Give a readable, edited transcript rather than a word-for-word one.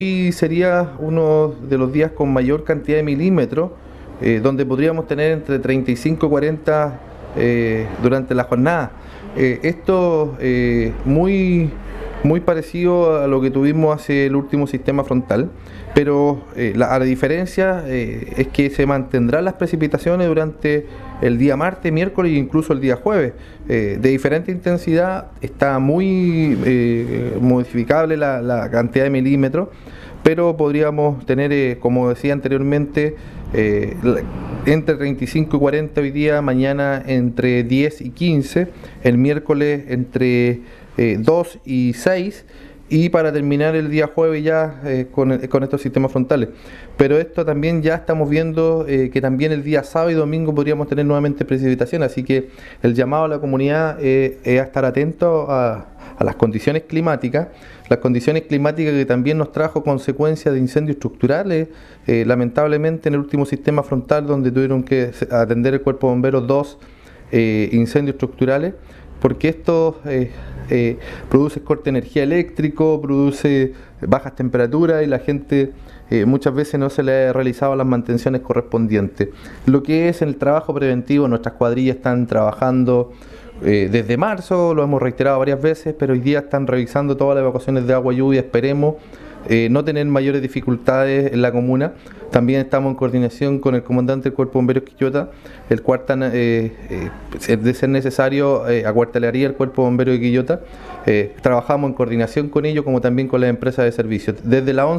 Y sería uno de los días con mayor cantidad de milímetros, donde podríamos tener entre 35 y 40 durante la jornada. Esto muy parecido a lo que tuvimos hace el último sistema frontal, pero la diferencia es que se mantendrán las precipitaciones durante el día martes, miércoles e incluso el día jueves, de diferente intensidad. Está muy modificable la cantidad de milímetros, pero podríamos tener, como decía anteriormente, entre 35 y 40 hoy día, mañana entre 10 y 15, el miércoles entre 2 y 6, y para terminar el día jueves ya con estos sistemas frontales. Pero esto también ya estamos viendo que también el día sábado y domingo podríamos tener nuevamente precipitación, así que el llamado a la comunidad es a estar atento a las condiciones climáticas que también nos trajo consecuencias de incendios estructurales, lamentablemente en el último sistema frontal, donde tuvieron que atender el Cuerpo de Bomberos 2 incendios estructurales, porque esto produce corte de energía eléctrico, produce bajas temperaturas y la gente muchas veces no se le ha realizado las mantenciones correspondientes. Lo que es el trabajo preventivo, nuestras cuadrillas están trabajando desde marzo, lo hemos reiterado varias veces, pero hoy día están revisando todas las evacuaciones de agua y lluvia. Esperemos no tener mayores dificultades en la comuna. También estamos en coordinación con el comandante del Cuerpo de Bomberos Quillota, el cual de ser necesario acuartelaría el Cuerpo de Bomberos de Quillota. Trabajamos en coordinación con ellos, como también con las empresas de servicios. Desde la 11